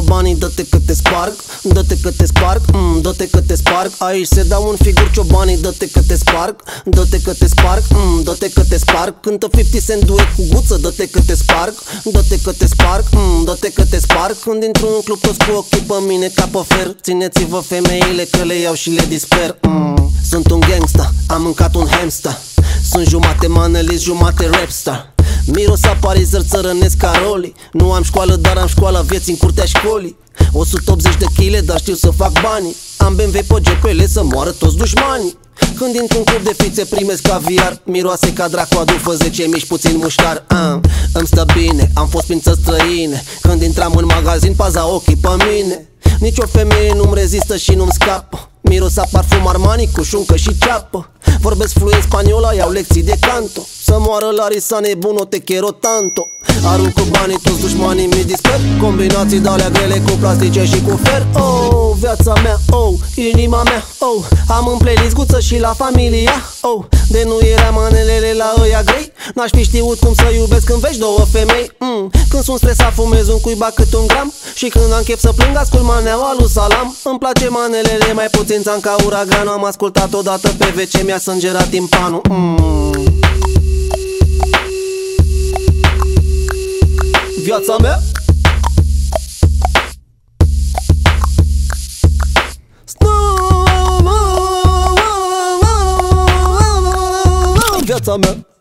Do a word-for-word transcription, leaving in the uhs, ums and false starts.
banii, dă-te că te sparg, dă-te că te sparg, mm, dă-te că te sparg. Aici se dau în figur ciobanii, dă-te că te sparg, dă-te că te sparg, mm, dă-te că te sparg. Cântă cincizeci Cent duet cu Guță, dă-te că te sparg, dă-te că te sparg, mm, dă-te că te sparg. Când intru în club toți cu ochii pe mine ca pe fer. Țineți-vă femeile că le iau și le disper. mm. Sunt un gangsta, am mâncat un hamster. Sunt jumate manelist, jumate rapstar. Miros a parizări, țărănesc ca Roli. Nu am școală, dar am școala vieții în curtea școlii. o sută optzeci de kilograme, dar știu să fac banii. Am B M W pe G P L să moară toți dușmanii. Când intru în club de fițe primesc caviar. Miroase ca dracu, adu fă zece mici puțin muștar. uh, Îmi stă bine, am fost prin țări străine. Când intram în magazin, paza ochii pe mine. Nici o femeie nu-mi rezistă și nu-mi scapă. Miros a parfum Armani cu șuncă și ceapă. Vorbesc fluent spaniola, iau lecții de canto. Să moară Larisa nebuno, te quiero tanto. Arunc cu banii, toți dușmanii mi disper. Combinații de-alea grele cu plastice și cu fer. Oh, viața mea, oh, inima mea, oh. Am în playlist Guță și la familia, oh. De nu era manelele la ăia grei. N-aș fi știut cum să iubesc când vezi două femei. mm. Când sunt stresat fumez un cuiba cât un gram. Și când am chef să plâng ascult maneaua lui Salam. Îmi place manelele mai puțin țan ca uraganul. Am ascultat odată pe V C, mi-a sângerat timpanul. mm. Viața mea, viața mea.